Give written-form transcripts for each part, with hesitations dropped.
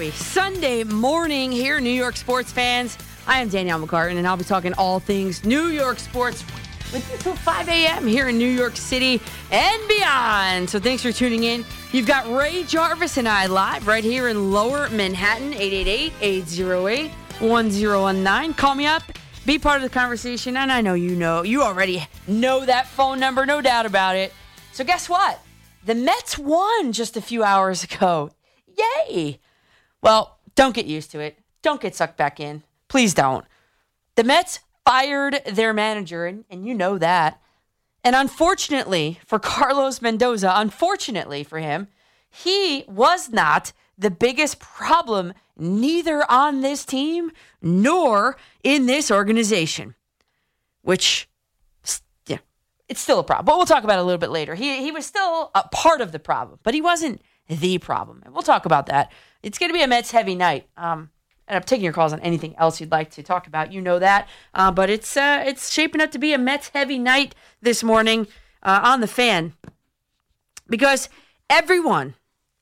we? Sunday morning here, New York sports fans. I am Danielle McCartan, and I'll be talking all things New York sports with you till 5 a.m. here in New York City and beyond. So thanks for tuning in. You've got Ray Jarvis and I live right here in Lower Manhattan, 888-808-1019. Call me up. Be part of the conversation, and I know you already know that phone number, no doubt about it. So guess what? The Mets won just a few hours ago. Yay! Well, don't get used to it. Don't get sucked back in. Please don't. The Mets fired their manager, and you know that. And unfortunately for Carlos Mendoza, unfortunately for him, he was not the biggest problem neither on this team nor in this organization, which, yeah, it's still a problem. But we'll talk about it a little bit later. He was still a part of the problem, but he wasn't the problem. And we'll talk about that. It's going to be a Mets heavy night. And I'm taking your calls on anything else you'd like to talk about. You know that. But it's shaping up to be a Mets heavy night this morning on the Fan. Because everyone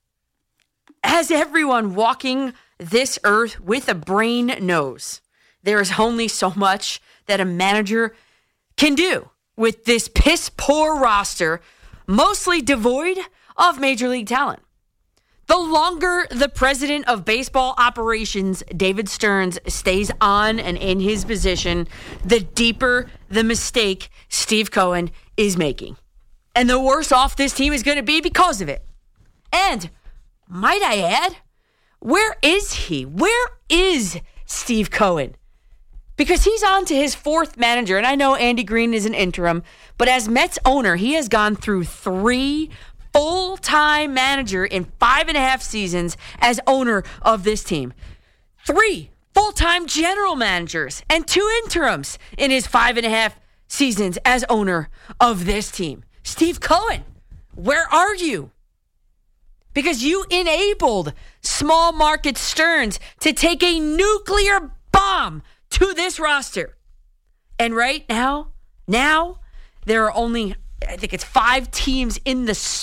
walking this earth with a brain knows there is only so much that a manager can do with this piss-poor roster, mostly devoid of major league talent. The longer the president of baseball operations, David Stearns, stays on and in his position, the deeper the mistake Steve Cohen is making. And the worse off this team is going to be because of it. And, might I add, where is he? Where is Steve Cohen? Because he's on to his fourth manager, and I know Andy Green is an interim, but as Mets owner, he has gone through 3 full-time manager in 5.5 seasons as owner of this team. 3 full-time general managers and 2 interims in his 5.5 seasons as owner of this team. Steve Cohen, where are you? Because you enabled small market Stearns to take a nuclear bomb to this roster. And right now there are only, I think it's 5 teams in the sport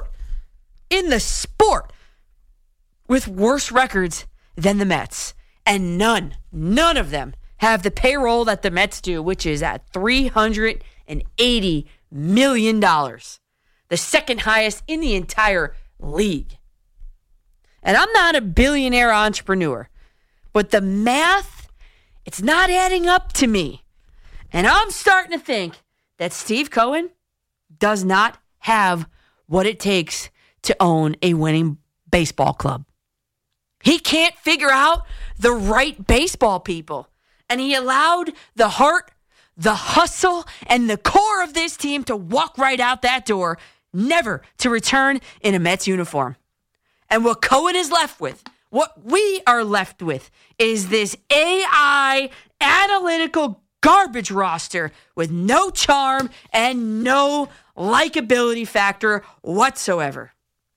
with worse records than the Mets. And none of them have the payroll that the Mets do, which is at $380 million. The second highest in the entire league. And I'm not a billionaire entrepreneur, but the math, it's not adding up to me. And I'm starting to think that Steve Cohen does not have what it takes to own a winning baseball club. He can't figure out the right baseball people. And he allowed the heart, the hustle, and the core of this team to walk right out that door, never to return in a Mets uniform. And what Cohen is left with, what we are left with, is this AI analytical garbage roster with no charm and no likability factor whatsoever.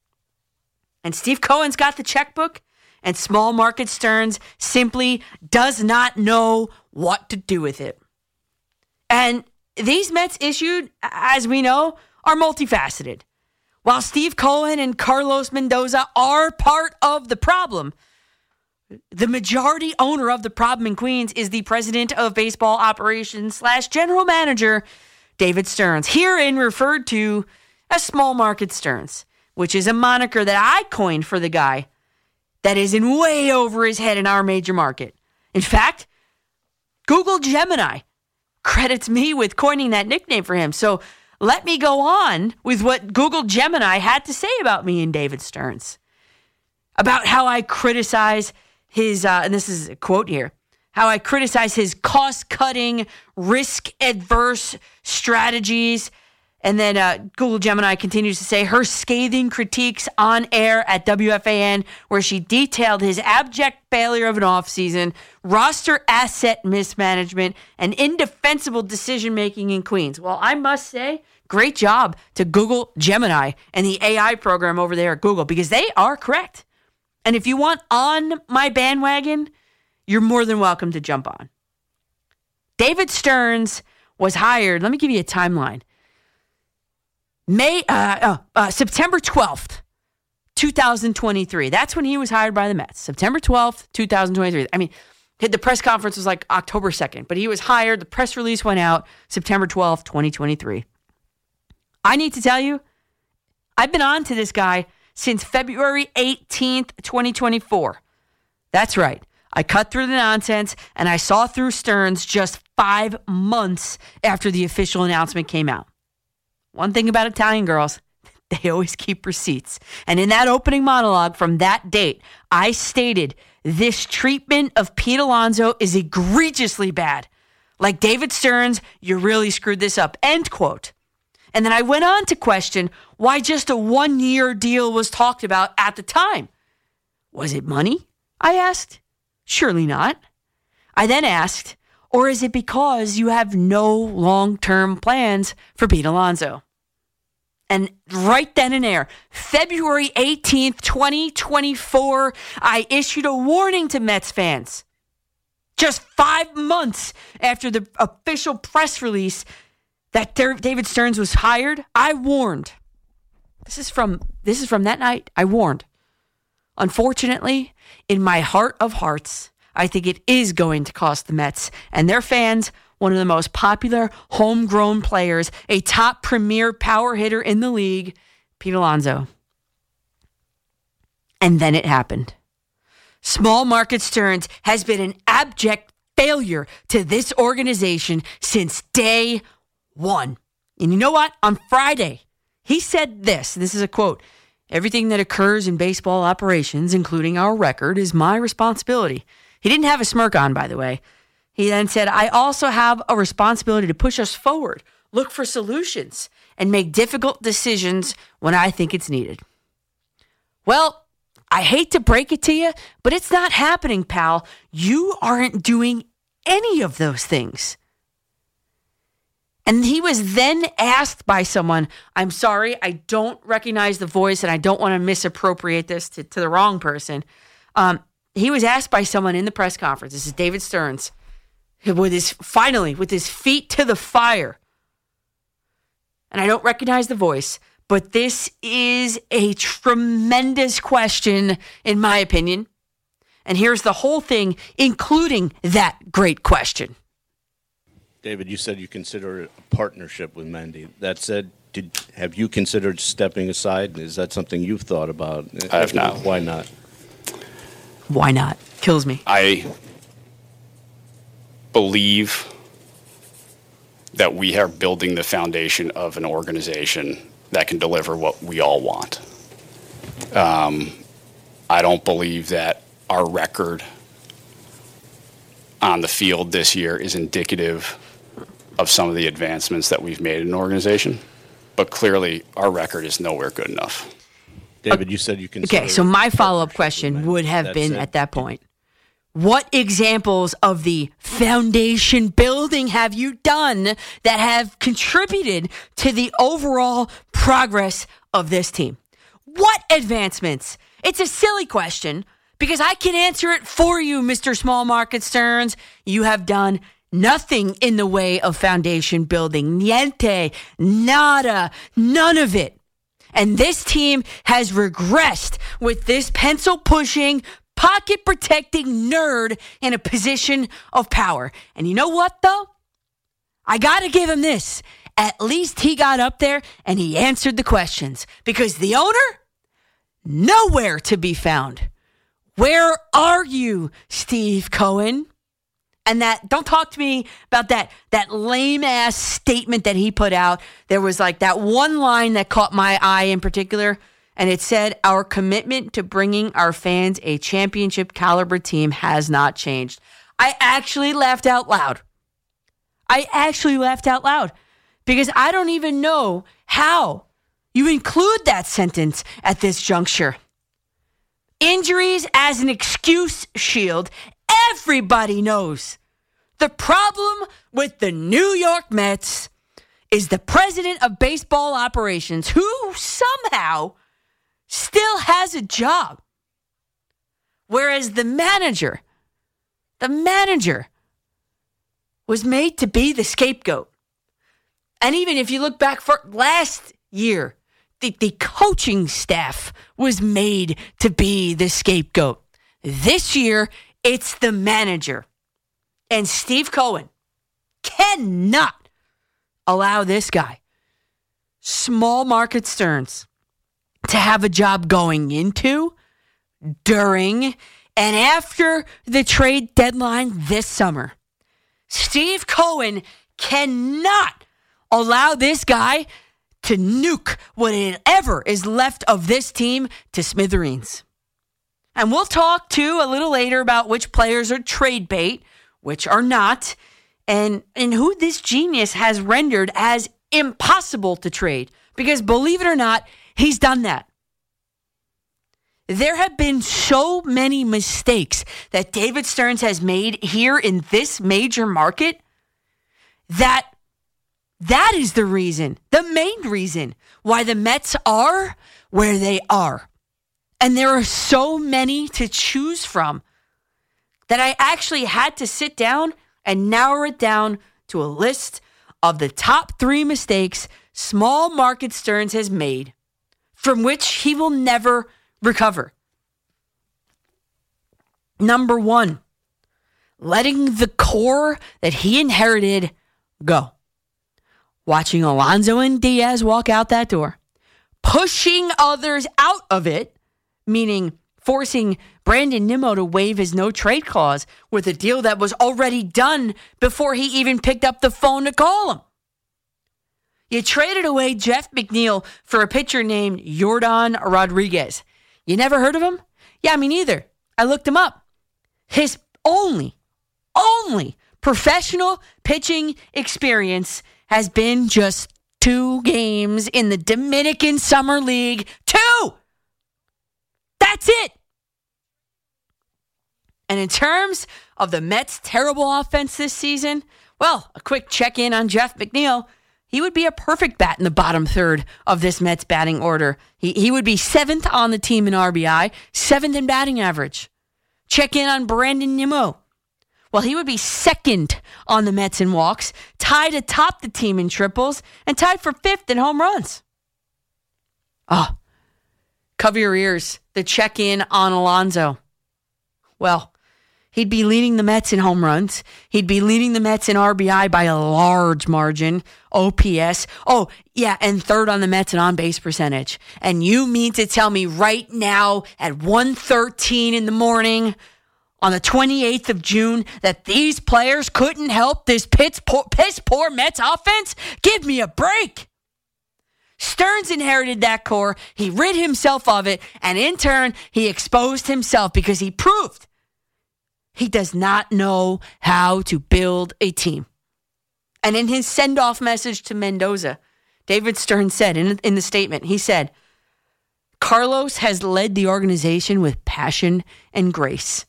And Steve Cohen's got the checkbook, and small market Stearns simply does not know what to do with it. And these Mets issued, as we know, are multifaceted. While Steve Cohen and Carlos Mendoza are part of the problem, the majority owner of the problem in Queens is the president of baseball operations / general manager, David Stearns, herein referred to as small market Stearns, which is a moniker that I coined for the guy that is in way over his head in our major market. In fact, Google Gemini credits me with coining that nickname for him. So let me go on with what Google Gemini had to say about me and David Stearns, about how I criticize his, and this is a quote here, how I criticize his cost-cutting, risk-adverse strategies. And then Google Gemini continues to say her scathing critiques on air at WFAN, where she detailed his abject failure of an offseason, roster asset mismanagement, and indefensible decision-making in Queens. Well, I must say, great job to Google Gemini and the AI program over there at Google, because they are correct. And if you want on my bandwagon, you're more than welcome to jump on. David Stearns was hired. Let me give you a timeline. September 12th, 2023. That's when he was hired by the Mets. September 12th, 2023. I mean, the press conference was like October 2nd, but he was hired. The press release went out September 12th, 2023. I need to tell you, I've been on to this guy since February 18th, 2024. That's right. I cut through the nonsense and I saw through Stearns just 5 months after the official announcement came out. One thing about Italian girls, they always keep receipts. And in that opening monologue from that date, I stated, this treatment of Pete Alonso is egregiously bad. Like David Stearns, you really screwed this up. End quote. And then I went on to question why just a 1-year deal was talked about at the time. Was it money? I asked. Surely not. I then asked, or is it because you have no long-term plans for Pete Alonso? And right then and there, February 18th, 2024, I issued a warning to Mets fans. Just 5 months after the official press release that David Stearns was hired, I warned. This is from that night. I warned. Unfortunately, in my heart of hearts, I think it is going to cost the Mets and their fans one of the most popular homegrown players, a top premier power hitter in the league, Pete Alonso. And then it happened. Small market Stearns has been an abject failure to this organization since day one. And you know what? On Friday, he said this. This is a quote. Everything that occurs in baseball operations, including our record, is my responsibility. He didn't have a smirk on, by the way. He then said, I also have a responsibility to push us forward, look for solutions, and make difficult decisions when I think it's needed. Well, I hate to break it to you, but it's not happening, pal. You aren't doing any of those things. And he was then asked by someone, I'm sorry, I don't recognize the voice and I don't want to misappropriate this to the wrong person. He was asked by someone in the press conference, this is David Stearns, with his feet to the fire. And I don't recognize the voice, but this is a tremendous question, in my opinion. And here's the whole thing, including that great question. David, you said you consider it a partnership with Mendy. That said, have you considered stepping aside? Is that something you've thought about? I have not. Why not? Why not? Kills me. I believe that we are building the foundation of an organization that can deliver what we all want. I don't believe that our record on the field this year is indicative of some of the advancements that we've made in an organization, but clearly our record is nowhere good enough. David, you said you consider. Okay, so my follow-up question would have been at that point, what examples of the foundation building have you done that have contributed to the overall progress of this team? What advancements? It's a silly question because I can answer it for you, Mr. Small Market Stearns. You have done nothing in the way of foundation building. Niente, nada, none of it. And this team has regressed with this pencil-pushing, pocket-protecting nerd in a position of power. And you know what, though? I got to give him this. At least he got up there and he answered the questions. Because the owner, nowhere to be found. Where are you, Steve Cohen? And that, don't talk to me about that lame-ass statement that he put out. There was like that one line that caught my eye in particular, and it said, our commitment to bringing our fans a championship caliber team has not changed. I actually laughed out loud. Because I don't even know how you include that sentence at this juncture. Injuries as an excuse shield. Everybody knows. The problem with the New York Mets is the president of baseball operations, who somehow still has a job. Whereas the manager was made to be the scapegoat. And even if you look back for last year, the coaching staff was made to be the scapegoat. This year, it's the manager. And Steve Cohen cannot allow this guy, small market Stearns, to have a job going into, during, and after the trade deadline this summer. Steve Cohen cannot allow this guy to nuke whatever is left of this team to smithereens. And we'll talk, too, a little later about which players are trade bait, which are not, and who this genius has rendered as impossible to trade. Because believe it or not, he's done that. There have been so many mistakes that David Stearns has made here in this major market that is the reason, the main reason why the Mets are where they are. And there are so many to choose from that I actually had to sit down and narrow it down to a list of the top 3 mistakes small market Stearns has made from which he will never recover. Number 1, letting the core that he inherited go. Watching Alonso and Diaz walk out that door. Pushing others out of it, meaning forcing Brandon Nimmo to waive his no-trade clause with a deal that was already done before he even picked up the phone to call him. You traded away Jeff McNeil for a pitcher named Yordan Rodriguez. You never heard of him? Yeah, me neither. I looked him up. His only professional pitching experience has been just 2 games in the Dominican Summer League. 2! That's it! And in terms of the Mets' terrible offense this season, well, a quick check-in on Jeff McNeil. He would be a perfect bat in the bottom third of this Mets batting order. He would be 7th on the team in RBI, 7th in batting average. Check in on Brandon Nimmo. Well, he would be 2nd on the Mets in walks, tied atop the team in triples, and tied for 5th in home runs. Cover your ears. The check-in on Alonso. Well, he'd be leading the Mets in home runs. He'd be leading the Mets in RBI by a large margin. OPS. Oh, yeah, and 3rd on the Mets in on-base percentage. And you mean to tell me right now at 1:13 in the morning on the 28th of June that these players couldn't help this piss-poor Mets offense? Give me a break. Stearns inherited that core. He rid himself of it. And in turn, he exposed himself because he proved he does not know how to build a team. And in his send-off message to Mendoza, David Stearns said in the statement, he said, Carlos has led the organization with passion and grace.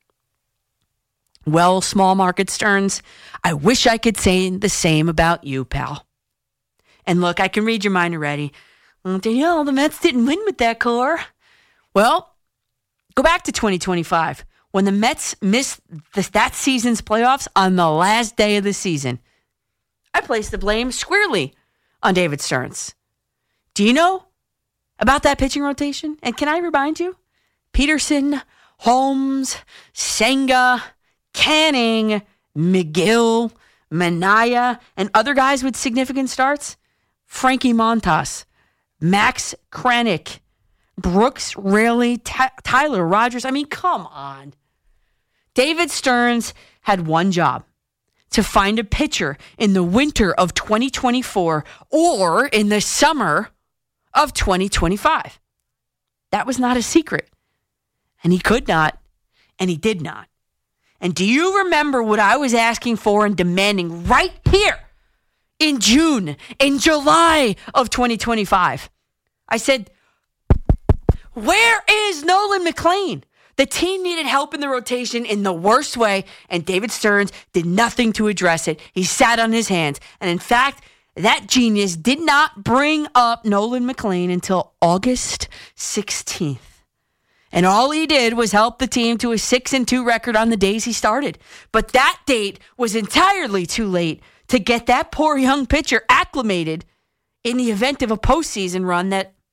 Well, small market Stearns, I wish I could say the same about you, pal. And look, I can read your mind already. Danielle, the Mets didn't win with that core. Well, go back to 2025 when the Mets missed that season's playoffs on the last day of the season. I placed the blame squarely on David Stearns. Do you know about that pitching rotation? And can I remind you? Peterson, Holmes, Senga, Canning, McGill, Manaya, and other guys with significant starts? Frankie Montas, Max Kranick, Brooks Raley, Tyler Rogers. I mean, come on. David Stearns had one job: to find a pitcher in the winter of 2024 or in the summer of 2025. That was not a secret. And he could not, and he did not. And do you remember what I was asking for and demanding right here in June, in July of 2025? I said, where is Nolan McLean? The team needed help in the rotation in the worst way, and David Stearns did nothing to address it. He sat on his hands. And in fact, that genius did not bring up Nolan McLean until August 16th. And all he did was help the team to a 6-2 record on the days he started. But that date was entirely too late to get that poor young pitcher acclimated in the event of a postseason run that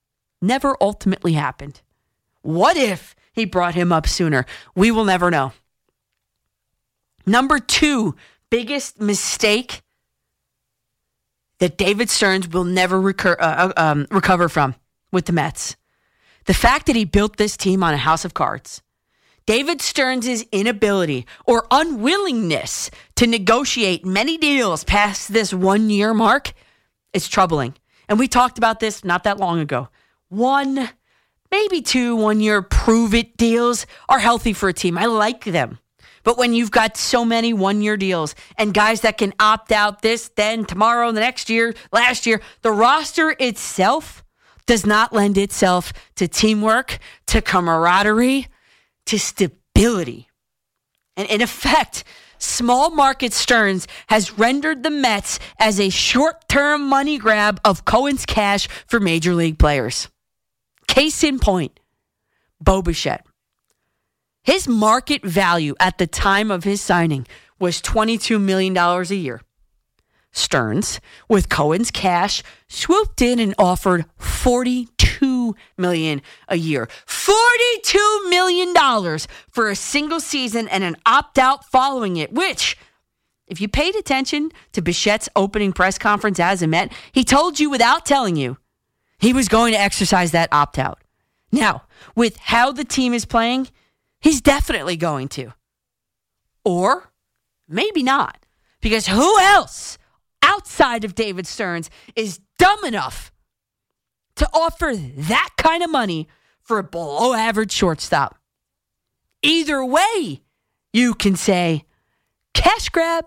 never ultimately happened. What if he brought him up sooner? We will never know. Number 2 biggest mistake that David Stearns will never recover from with the Mets. The fact that he built this team on a house of cards. David Stearns' inability or unwillingness to negotiate many deals past this 1-year mark is troubling. And we talked about this not that long ago. 1, maybe 2 1-year prove-it deals are healthy for a team. I like them. But when you've got so many 1-year deals and guys that can opt out this, then, tomorrow, the next year, last year, the roster itself does not lend itself to teamwork, to camaraderie, to stability. And in effect, small market Stearns has rendered the Mets as a short-term money grab of Cohen's cash for major league players. Case in point, Bo Bichette. His market value at the time of his signing was $22 million a year. Stearns, with Cohen's cash, swooped in and offered $42 million a year. $42 million for a single season and an opt-out following it, which, if you paid attention to Bichette's opening press conference as a Met, he told you without telling you he was going to exercise that opt-out. Now, with how the team is playing, he's definitely going to. Or maybe not. Because who else outside of David Stearns is dumb enough to offer that kind of money for a below-average shortstop? Either way, you can say, cash grab.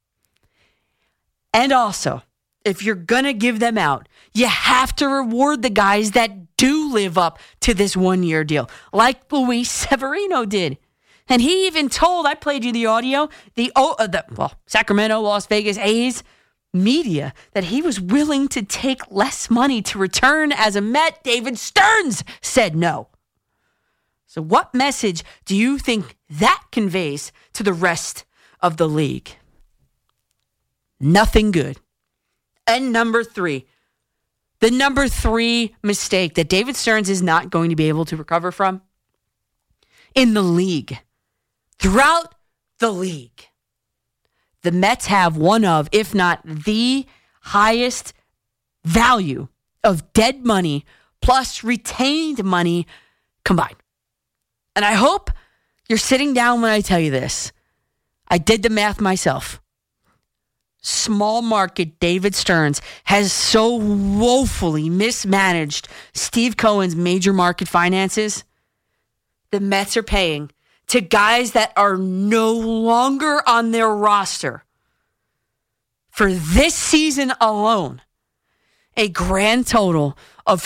And also, if you're going to give them out, you have to reward the guys that do live up to this 1-year deal, like Luis Severino did. And he even told, I played you the audio, the Sacramento, Las Vegas A's media, that he was willing to take less money to return as a Met. David Stearns said no. So what message do you think that conveys to the rest of the league? Nothing good. And number 3, the number 3 mistake that David Stearns is not going to be able to recover from in the league. Throughout the league, the Mets have one of, if not the highest value of dead money plus retained money combined. And I hope you're sitting down when I tell you this. I did the math myself. Small market David Stearns has so woefully mismanaged Steve Cohen's major market finances. The Mets are paying to guys that are no longer on their roster for this season alone a grand total of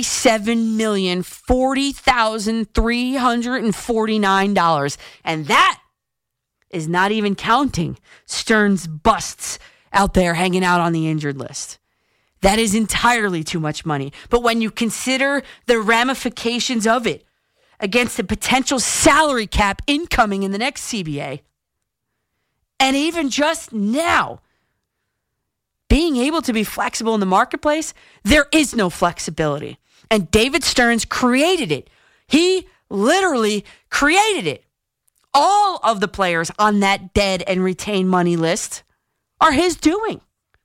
$37,040,349. And that is not even counting Stearns busts out there hanging out on the injured list. That is entirely too much money. But when you consider the ramifications of it against the potential salary cap incoming in the next CBA, and even just now, being able to be flexible in the marketplace, there is no flexibility. And David Stearns created it. He literally created it. All of the players on that dead and retained money list are his doing.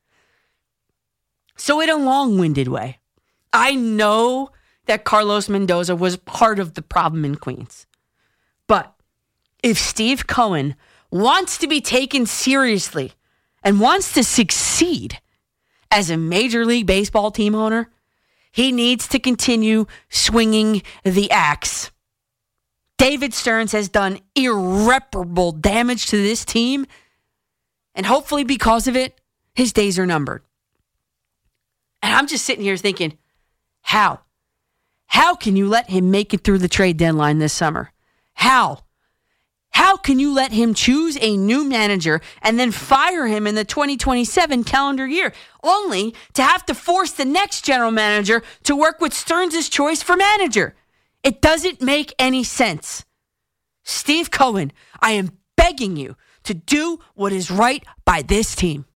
So in a long-winded way, I know that Carlos Mendoza was part of the problem in Queens. But if Steve Cohen wants to be taken seriously and wants to succeed as a Major League Baseball team owner, he needs to continue swinging the axe. David Stearns has done irreparable damage to this team, and hopefully because of it, his days are numbered. And I'm just sitting here thinking, how? How can you let him make it through the trade deadline this summer? How? How can you let him choose a new manager and then fire him in the 2027 calendar year, only to have to force the next general manager to work with Stearns' choice for manager? It doesn't make any sense. Steve Cohen, I am begging you to do what is right by this team.